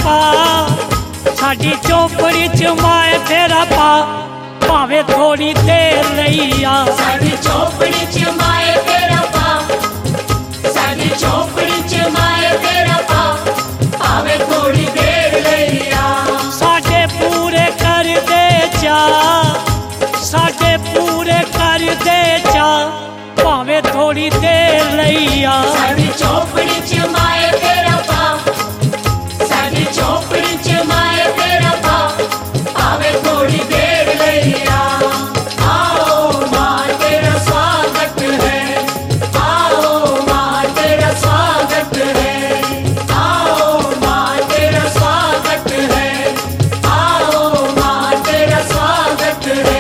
पा साडी चौपड़ी च माए फेरा पा भावे थोड़ी देर लईया साडी चौपड़ी च माए फेरा पा साडी चौपड़ी च माए फेरा पा भावे थोड़ी देर लईया साडे पूरे कर दे चा साडे पूरे कर दे चा भावे थोड़ी देर लईया साडी चौपड़ी च माए फेरा पा साडी चौपड़ी च माए फेरा पा भावे थोड़ी देर लईया आओ मां तेरा स्वागत है आओ मां तेरा स्वागत है आओ मां तेरा स्वागत है आओ मां तेरा स्वागत है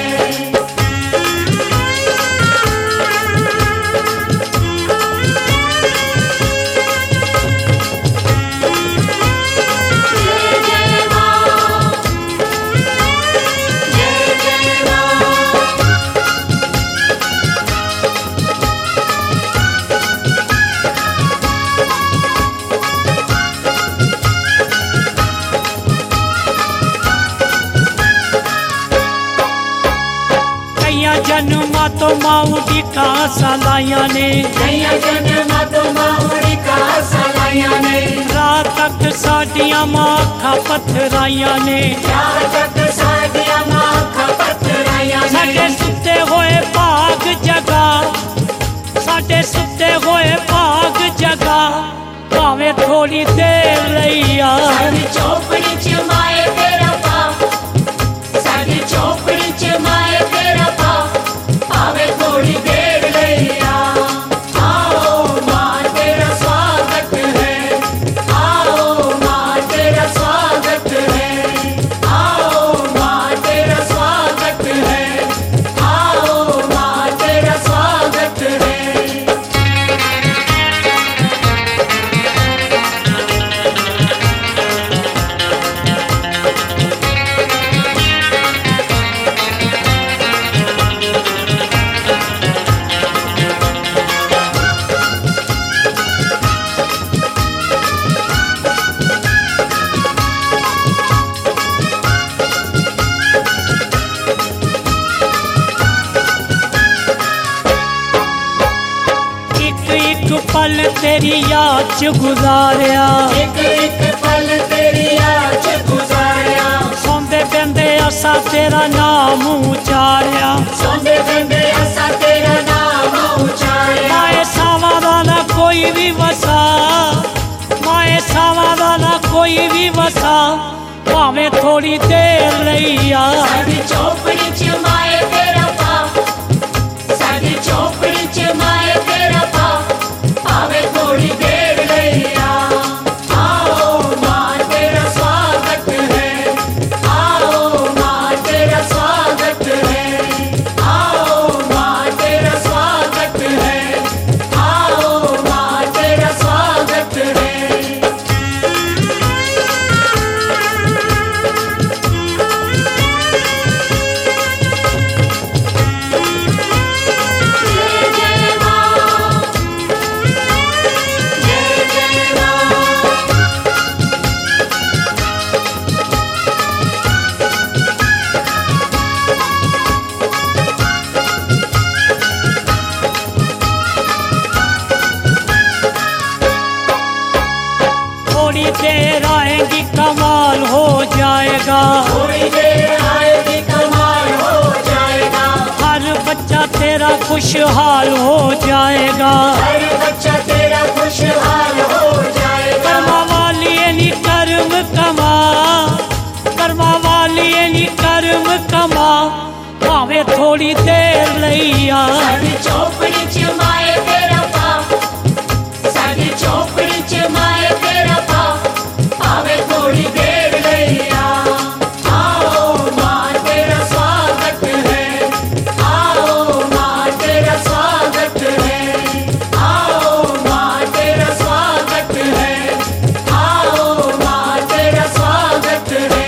जन्मा तो माऊड़ी का सलाया ने जन्मा तो माऊड़ी का सलाया ने रात तक साडियां माखा पथराया ने रात तक साडियां माखा पथराया ने साडे सुते होए भाग जगा साडे सुते होए भाग जगा भावे थोड़ी देर लईया साडी चौपड़ी च माए फेरा पा साडी चौपड़ी च माए फेरा पा भावे थोड़ी देर लईया आओ मां तेरा स्वागत है आओ मां तेरा स्वागत है आओ मां तेरा स्वागत है आओ मां तेरा स्वागत है पल तेरी याद च गुजारिया एक पल तेरी याद च गुजारिया सौंदे बेंदे असा तेरा नाम उचारिया सौंदे बेंदे असा तेरा नाम उचारिया माए सावा दा ना कोई भी वसा माए सावा दा ना कोई भी वसा भावे थोड़ी देर लईया साडी चौपड़ी च माए फेरा पा साडी चौपड़ी च माए फेरा पा भावे थोड़ी देर लईया आओ मां तेरा स्वागत है आओ मां तेरा स्वागत है आओ मां तेरा स्वागत है आओ मां तेरा स्वागत है थोड़ी देर आएगी कमाल हो जाएगा थोड़ी देर आएगी कमाल हो जाएगा हर बच्चा तेरा खुशहाल हो जाएगा हर बच्चा तेरा खुशहाल हो जाएगा कर्मा वाली नी कर्म कमा कर्मा वाली नी कर्म कमा भावे थोड़ी देर लईया साडी चौपड़ी च माए फेरा पा साडी चौपड़ी च माए फेरा पा भावे थोड़ी देर लईया आओ मां तेरा स्वागत है आओ मां तेरा स्वागत है आओ मां तेरा स्वागत है आओ मां तेरा स्वागत है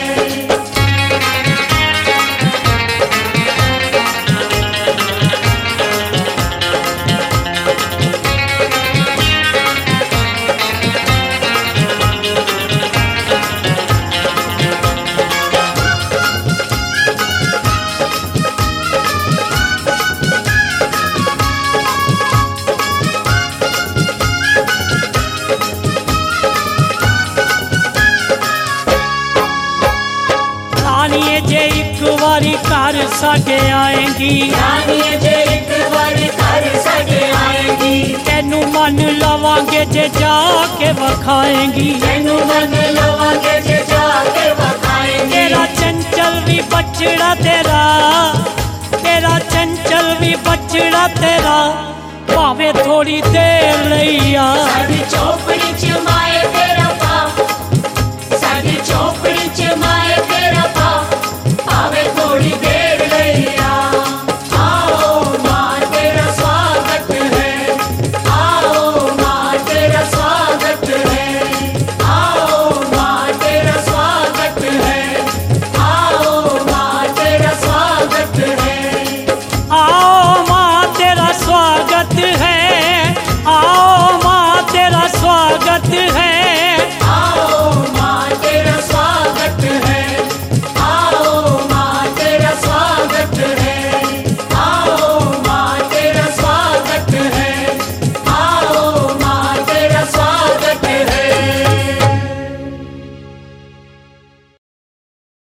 घर साडे आएंगी, रानिए जे एक बारी घर साडे आएंगी, तेनू मन लवांगे जे जाके वखाएंगी, तेनू मन लवांगे जे जाके वखाएंगी। तेरा चंचल भी बछड़ा तेरा, तेरा चंचल भी बछड़ा तेरा, भावे थोड़ी देर लईया साडी चौपड़ी च माए